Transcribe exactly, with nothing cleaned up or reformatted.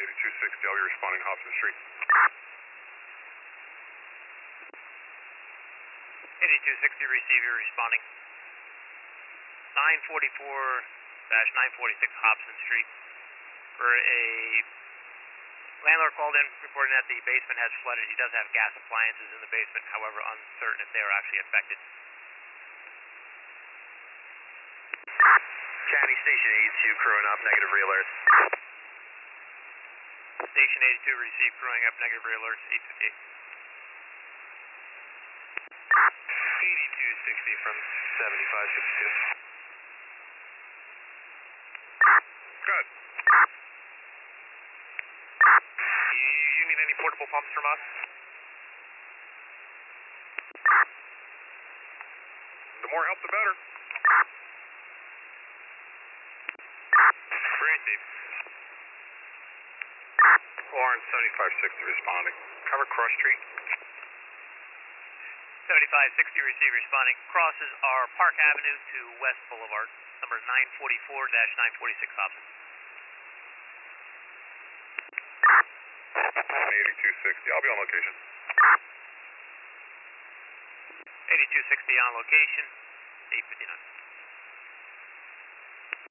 eighty-two sixty, I'll be responding Hobson Street. eighty-two sixty, receiver responding. nine forty-four dash nine forty-six Hobson Street. For a landlord called in reporting that the basement has flooded. He does have gas appliances in the basement, however, uncertain if they are actually affected. County Station eighty-two, crewing up, negative re-alert. Station eighty-two, receive, crewing up, negative re-alert, eight fifty-eight. eighty-two sixty from seventy-five sixty-two. Good. You, you need any portable pumps from us? The more help, the better. Receive. Lawrence, seventy-five sixty responding. Cover Cross Street. seventy-five sixty, receive, responding. Crosses are Park Avenue to West Boulevard, number nine forty-four dash nine forty-six Hobson. eighty-two sixty, I'll be on location. eighty-two sixty on location, eight fifty-nine.